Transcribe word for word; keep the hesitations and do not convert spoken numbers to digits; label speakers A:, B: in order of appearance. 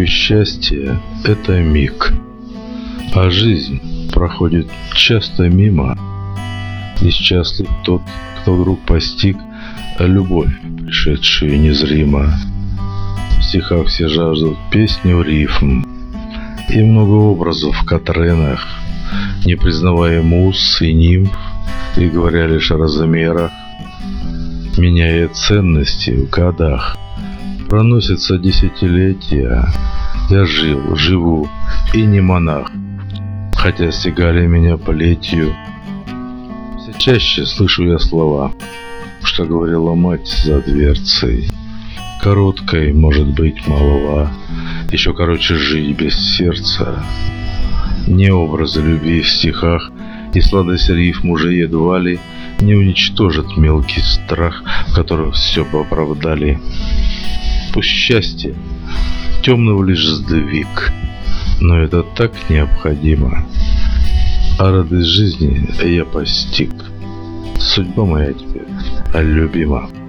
A: Думаю, счастье – это миг, а жизнь проходит часто мимо. И счастлив тот, кто вдруг постиг любовь, пришедшую незримо. В стихах все жаждут песню рифм и много образов в Катренах, не признавая муз и нимф, и говоря лишь о размерах, меняя ценности в годах. Проносятся десятилетия, я жил, живу и не монах, хотя стегали меня плетью. Все чаще слышу я слова, что говорила мать за дверцей. Короткой, может быть, молва, еще короче жить без сердца. Не образы любви в стихах и сладость рифм уже едва ли не уничтожит мелкий страх, в котором все бы оправдали. Пусть счастье темного лишь сдвиг, но это так необходимо. А радость жизни я постиг. Судьба моя теперь любима.